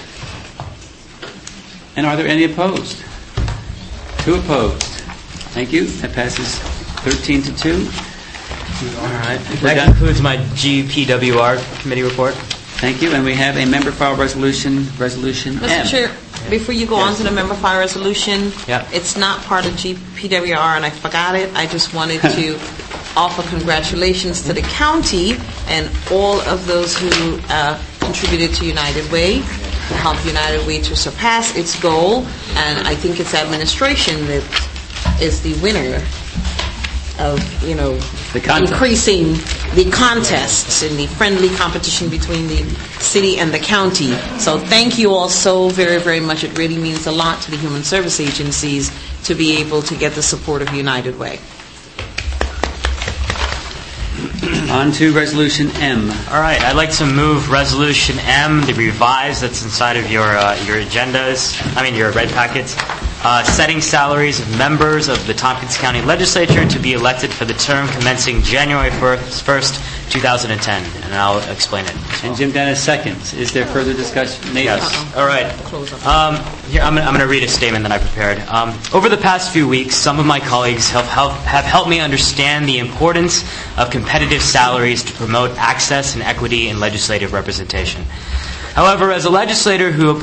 And are there any opposed? 2 opposed. Thank you. That passes 13-2. All right. That concludes my GPWR committee report. Thank you. And we have a member file resolution M. Mr. Chair, before you go on to the member file resolution, it's not part of GPWR, and I forgot it. I just wanted to offer congratulations to the county and all of those who contributed to United Way, to help United Way to surpass its goal, and I think its administration that is the winner of, increasing the contests and the friendly competition between the city and the county. So thank you all so very, very much. It really means a lot to the human service agencies to be able to get the support of United Way. On to Resolution M. All right, I'd like to move Resolution M, the revised that's inside of your agendas, your red packets, setting salaries of members of the Tompkins County Legislature to be elected for the term commencing January 1st, 2010. And I'll explain it. And Jim Dennis seconds. Is there further discussion? Yes. All right. Here, I'm going to read a statement that I prepared. Over the past few weeks, some of my colleagues have helped me understand the importance of competitive salaries to promote access and equity in legislative representation. However, as a legislator who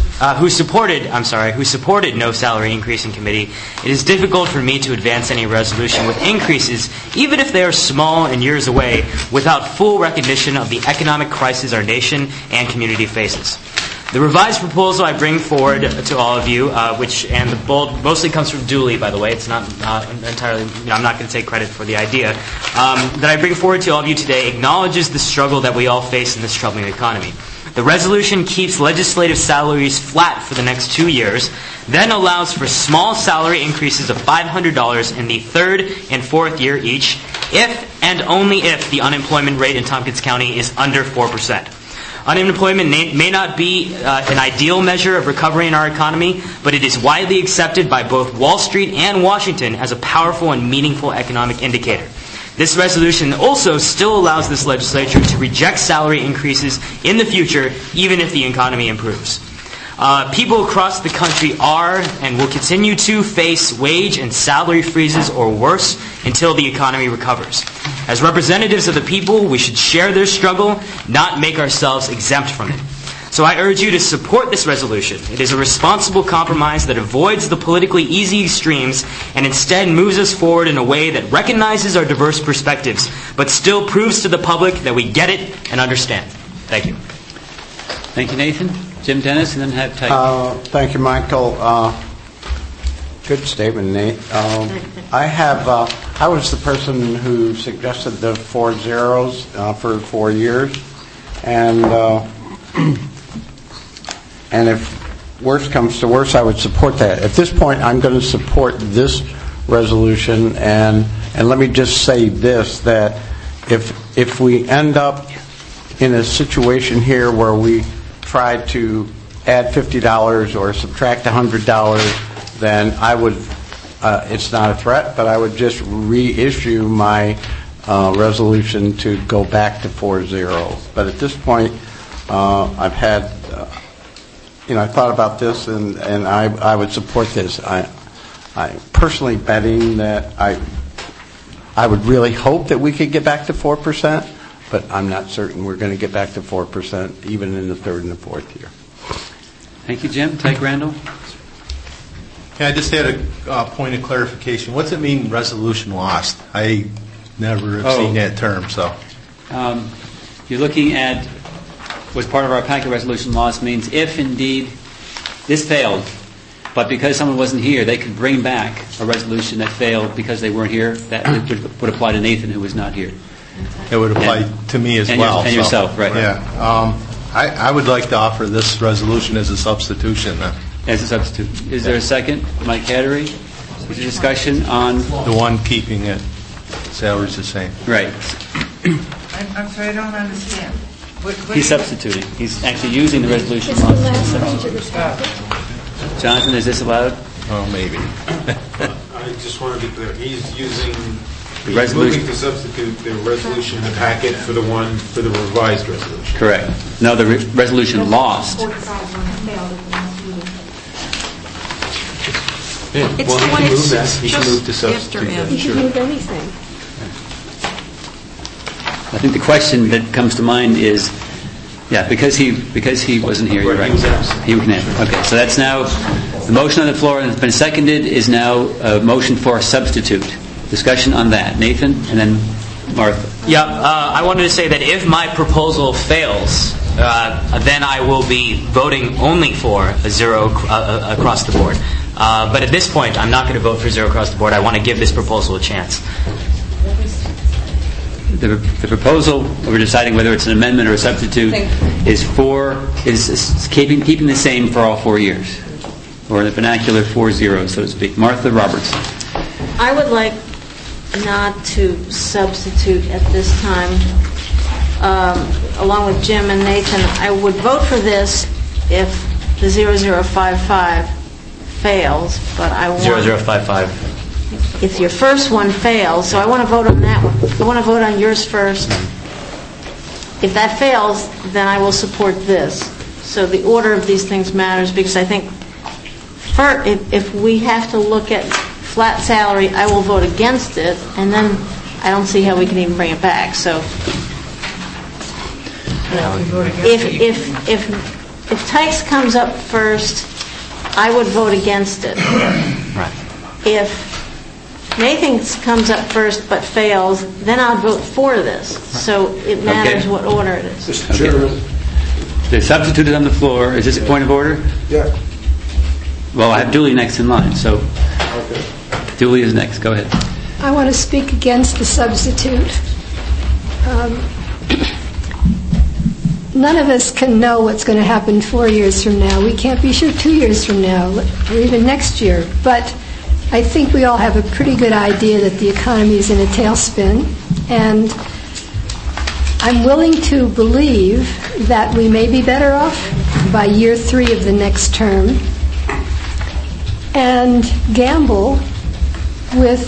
supported no salary increase in committee, it is difficult for me to advance any resolution with increases, even if they are small and years away, without full recognition of the economic crisis our nation and community faces. The revised proposal I bring forward to all of you, and the bold mostly comes from Dooley, by the way. It's not entirely. I'm not going to take credit for the idea that I bring forward to all of you today. Acknowledges the struggle that we all face in this troubling economy. The resolution keeps legislative salaries flat for the next 2 years, then allows for small salary increases of $500 in the third and fourth year each, if and only if the unemployment rate in Tompkins County is under 4%. Unemployment may not be an ideal measure of recovery in our economy, but it is widely accepted by both Wall Street and Washington as a powerful and meaningful economic indicator. This resolution also still allows this legislature to reject salary increases in the future, even if the economy improves. People across the country are and will continue to face wage and salary freezes or worse until the economy recovers. As representatives of the people, we should share their struggle, not make ourselves exempt from it. So I urge you to support this resolution. It is a responsible compromise that avoids the politically easy extremes and instead moves us forward in a way that recognizes our diverse perspectives, but still proves to the public that we get it and understand. Thank you. Thank you, Nathan. Jim Dennis, and then have Tyke. Thank you, Michael. Good statement, Nate. I was the person who suggested the 4 zeros for 4 years, and if worse comes to worse, I would support that. At this point, I'm going to support this resolution, and let me just say this, that if we end up in a situation here where we try to add $50 or subtract $100, then I would, it's not a threat, but I would just reissue my resolution to go back to 4 zeros. But at this point, I've had, I thought about this, and I would support this. I'm personally betting that I would really hope that we could get back to 4%, but I'm not certain we're going to get back to 4% even in the third and the fourth year. Thank you, Jim. Tyke Randall. I just had a point of clarification. What's it mean, resolution lost? I never have seen that term. So, you're looking at what's part of our packet. Resolution lost means if indeed this failed, but because someone wasn't here, they could bring back a resolution that failed because they weren't here. That would apply to Nathan, who was not here. It would apply to me as well. And yourself, right? Yeah. I would like to offer this resolution as a substitution. As a substitute. Is there a second? Mike Hattery? Is there discussion on... The one keeping it, salaries the same. Right. I'm sorry, I don't understand. He's substituting. He's actually using the resolution. It's the last page of the packet. Jonathan, is this allowed? Oh, maybe. I just want to be clear. He's using... The resolution. Moving to substitute the resolution in the packet for the revised resolution. Correct. No, the resolution lost. It's the one it's He can move to substitute. You can move anything. I think the question that comes to mind is, because he wasn't here. You're right. He can answer. Okay, so that's now the motion on the floor and it's been seconded is now a motion for a substitute. Discussion on that. Nathan, and then Martha. Yeah, I wanted to say that if my proposal fails, then I will be voting only for a 0 across the board. But at this point, I'm not going to vote for 0 across the board. I want to give this proposal a chance. The proposal, we're deciding whether it's an amendment or a substitute, is keeping the same for all 4 years, or in the vernacular 4 zeros, so to speak. Martha Robertson. I would like not to substitute at this time. Along with Jim and Nathan, I would vote for this if the 0055 fails, but I want... 0055. If your first one fails, so I want to vote on that one. I want to vote on yours first. If that fails, then I will support this. So the order of these things matters, because I think if we have to look at flat salary, I will vote against it, and then I don't see how we can even bring it back. So if Tykes comes up first, I would vote against it. Right. If Nathan comes up first but fails, then I'll vote for this. So it matters what order it is. Mr. Chairman. The substitute is on the floor. Is this a point of order? Yeah. Well, I have Dooley next in line, so Dooley is next. Go ahead. I want to speak against the substitute. None of us can know what's going to happen 4 years from now. We can't be sure 2 years from now, or even next year. But I think we all have a pretty good idea that the economy is in a tailspin, and I'm willing to believe that we may be better off by year 3 of the next term, and gamble with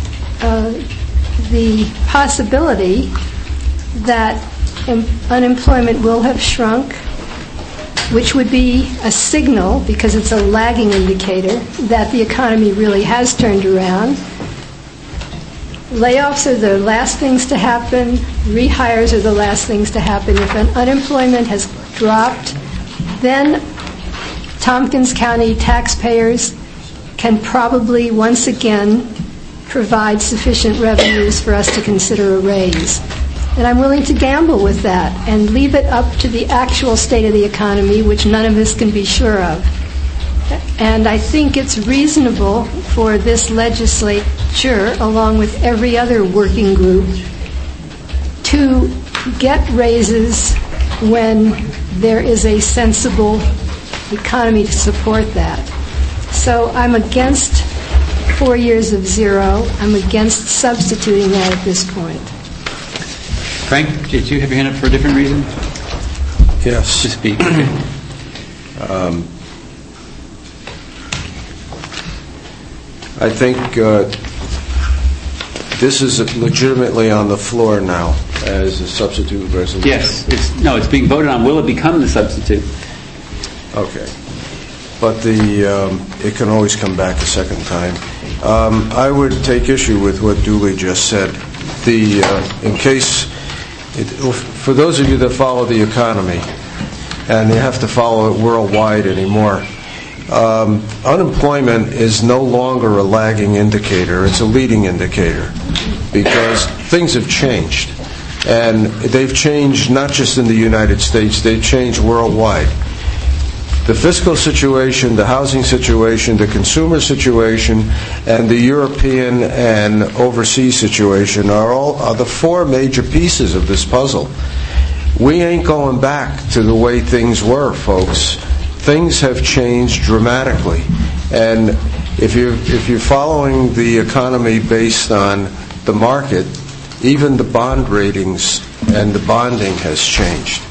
the possibility that unemployment will have shrunk, which would be a signal, because it's a lagging indicator, that the economy really has turned around. Layoffs are the last things to happen. Rehires are the last things to happen. If unemployment has dropped, then Tompkins County taxpayers can probably once again provide sufficient revenues for us to consider a raise. And I'm willing to gamble with that and leave it up to the actual state of the economy, which none of us can be sure of. And I think it's reasonable for this legislature, along with every other working group, to get raises when there is a sensible economy to support that. So I'm against 4 years of zero. I'm against substituting that at this point. Frank, did you have your hand up for a different reason? Yes. To speak. Okay. I think this is legitimately on the floor now as a substitute resolution. Yes. It's being voted on. Will it become the substitute? Okay. But it can always come back a second time. I would take issue with what Dooley just said. For those of you that follow the economy, and you have to follow it worldwide anymore, unemployment is no longer a lagging indicator. It's a leading indicator because things have changed. And they've changed not just in the United States, they've changed worldwide. The fiscal situation, the housing situation, the consumer situation, and the European and overseas situation are the four major pieces of this puzzle. We ain't going back to the way things were, folks. Things have changed dramatically. And if you're following the economy based on the market, even the bond ratings and the bonding has changed.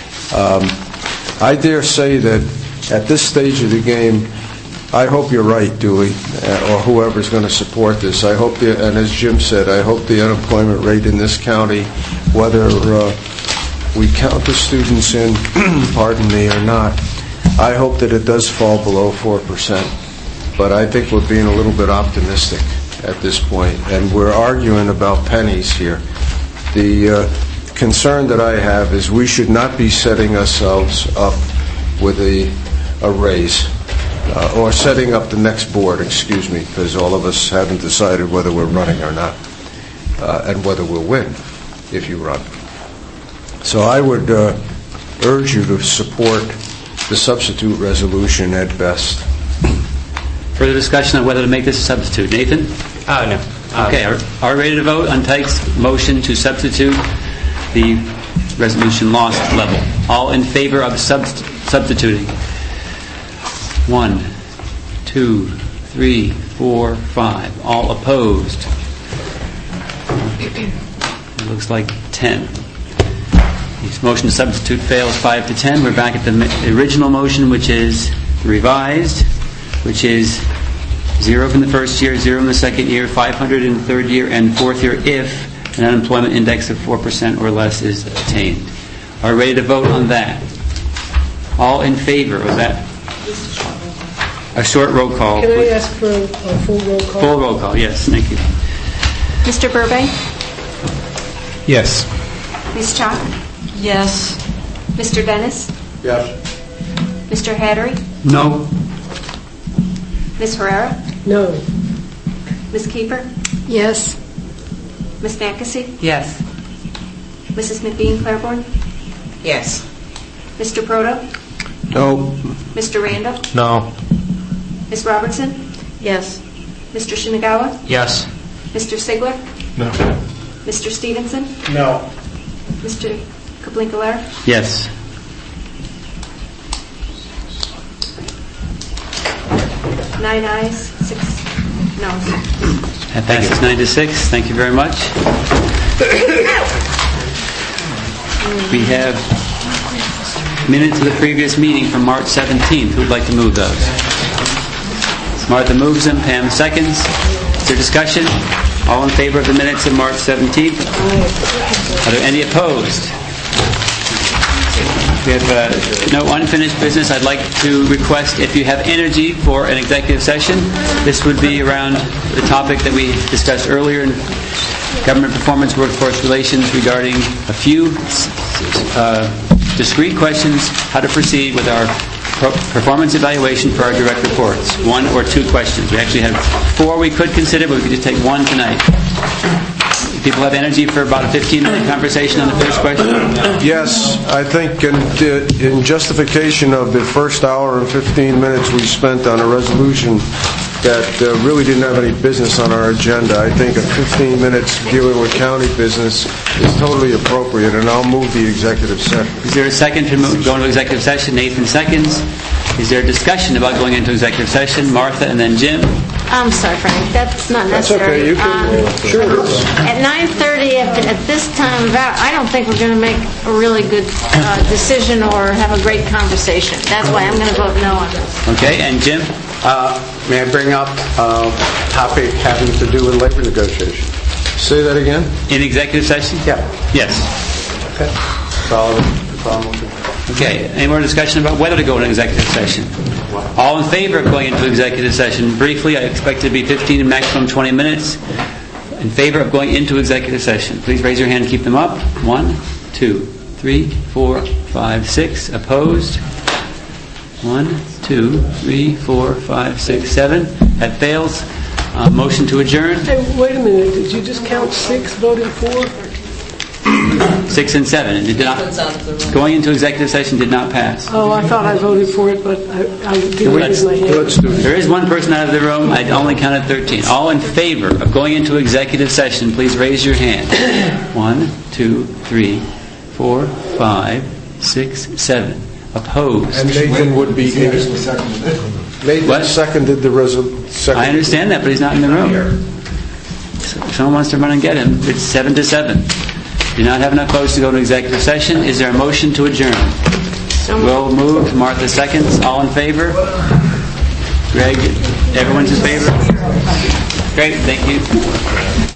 I dare say that at this stage of the game, I hope you're right, Dooley, or whoever's going to support this. I hope, and as Jim said, I hope the unemployment rate in this county, whether we count the students in, pardon me, or not, I hope that it does fall below 4%. But I think we're being a little bit optimistic at this point, and we're arguing about pennies here. The concern that I have is we should not be setting ourselves up with a raise, or setting up the next board, because all of us haven't decided whether we're running or not, and whether we'll win if you run. So I would urge you to support the substitute resolution at best. Further discussion on whether to make this a substitute. Nathan? No. Okay, are we ready to vote on Tyke's motion to substitute the resolution lost level? All in favor of substituting? 1, 2, 3, 4, 5. All opposed? It looks like 10. This motion to substitute fails 5 to 10. We're back at the original motion, which is revised, which is 0 from the first year, 0 in the second year, 500 in the third year, and fourth year if an unemployment index of 4% or less is attained. Are we ready to vote on that? All in favor of that? A short roll call. Can I ask for a full roll call? Full roll call, yes. Thank you. Mr. Burbank? Yes. Ms. Chalk? Yes. Mr. Dennis? Yes. Mr. Hattery? No. Ms. Herrera? No. Ms. Keeper? Yes. Ms. Nackacy? Yes. Mrs. McBean Claiborne? Yes. Mr. Proto? No. Mr. Randall? No. Ms. Robertson? Yes. Mr. Shinagawa? Yes. Mr. Sigler? No. Mr. Stevenson? No. Mr. Kaplinkalair? Yes. Nine ayes, 6 noes. That passes 9 to 6. Thank you very much. We have minutes of the previous meeting from March 17th. Who would like to move those? Martha moves them. Pam seconds. Is there discussion? All in favor of the minutes of March 17th? Are there any opposed? We have no unfinished business. I'd like to request, if you have energy for an executive session, this would be around the topic that we discussed earlier in government performance, workforce relations, regarding a few discrete questions, how to proceed with our performance evaluation for our direct reports. 1 or 2 questions. We actually have 4 we could consider, but we could just take 1 tonight. Do people have energy for about a 15-minute conversation on the first question? Yes, I think in justification of the first hour and 15 minutes we spent on a resolution that really didn't have any business on our agenda, I think a 15 minutes dealing with county business is totally appropriate, and I'll move the executive session. Is there a second to go into executive session? Nathan seconds. Is there a discussion about going into executive session? Martha and then Jim. I'm sorry, Frank, that's not That's necessary. okay, you can, sure it is. At 9:30, at this time, I don't think we're going to make a really good decision or have a great conversation. That's why I'm going to vote no on this. Okay, and Jim? May I bring up a topic having to do with labor negotiation? Say that again? In executive session? Yeah. Yes. Okay. Okay, any more discussion about whether to go into executive session? All in favor of going into executive session? Briefly, I expect it to be 15 and maximum 20 minutes. In favor of going into executive session, please raise your hand and keep them up. 1, 2, 3, 4, 5, 6. Opposed? 1, 2, 3, 4, 5, 6, 7. That fails. Motion to adjourn. Hey, wait a minute. Did you just count 6 voting for? 6 and 7. It did not, going into executive session did not pass. Oh, I thought I voted for it, but I didn't raise my hand. There is one person out of the room. I only counted 13. All in favor of going into executive session, please raise your hand. 1, 2, 3, 4, 5, 6, 7. Opposed. And Nathan would be... Nathan seconded the resolution. I understand that, but he's not in the room. So if someone wants to run and get him, it's 7 to 7. Do not have enough votes to go into executive session. Is there a motion to adjourn? Will moved. Martha seconds. All in favor? Greg, everyone's in favor? Great, thank you.